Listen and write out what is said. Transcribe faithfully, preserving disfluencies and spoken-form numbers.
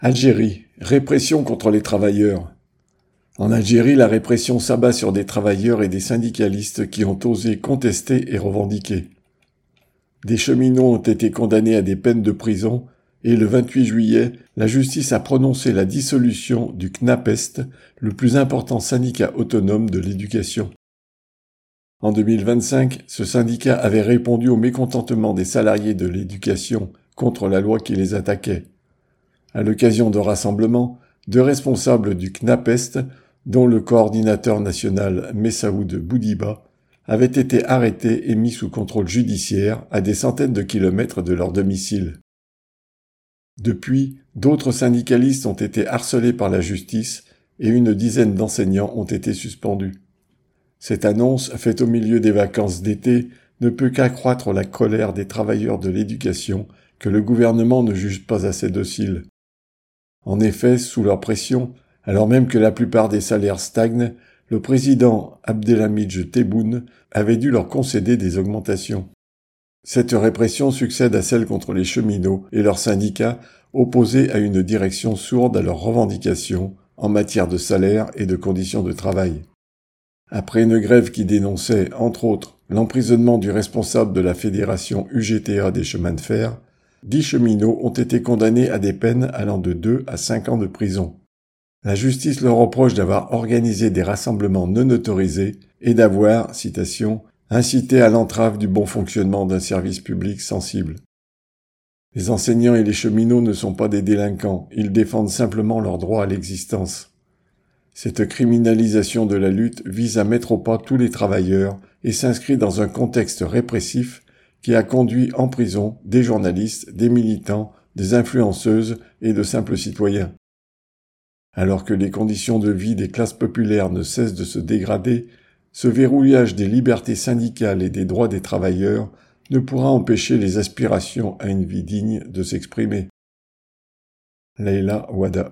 Algérie, répression contre les travailleurs. En Algérie, la répression s'abat sur des travailleurs et des syndicalistes qui ont osé contester et revendiquer. Des cheminots ont été condamnés à des peines de prison et le vingt-huit juillet, la justice a prononcé la dissolution du CNAPEST, le plus important syndicat autonome de l'éducation. En deux mille vingt-cinq, ce syndicat avait répondu au mécontentement des salariés de l'éducation contre la loi qui les attaquait. À l'occasion de rassemblements, deux responsables du CNAPEST, dont le coordinateur national Messaoud Boudiba, avaient été arrêtés et mis sous contrôle judiciaire à des centaines de kilomètres de leur domicile. Depuis, d'autres syndicalistes ont été harcelés par la justice et une dizaine d'enseignants ont été suspendus. Cette annonce, faite au milieu des vacances d'été, ne peut qu'accroître la colère des travailleurs de l'éducation que le gouvernement ne juge pas assez dociles. En effet, sous leur pression, alors même que la plupart des salaires stagnent, le président Abdelhamidj Tebboune avait dû leur concéder des augmentations. Cette répression succède à celle contre les cheminots et leurs syndicats opposés à une direction sourde à leurs revendications en matière de salaire et de conditions de travail. Après une grève qui dénonçait, entre autres, l'emprisonnement du responsable de la fédération U G T A des chemins de fer, dix cheminots ont été condamnés à des peines allant de deux à cinq ans de prison. La justice leur reproche d'avoir organisé des rassemblements non autorisés et d'avoir, citation, incité à l'entrave du bon fonctionnement d'un service public sensible. Les enseignants et les cheminots ne sont pas des délinquants, ils défendent simplement leur droit à l'existence. Cette criminalisation de la lutte vise à mettre au pas tous les travailleurs et s'inscrit dans un contexte répressif qui a conduit en prison des journalistes, des militants, des influenceuses et de simples citoyens. Alors que les conditions de vie des classes populaires ne cessent de se dégrader, ce verrouillage des libertés syndicales et des droits des travailleurs ne pourra empêcher les aspirations à une vie digne de s'exprimer. Leïla Ouada.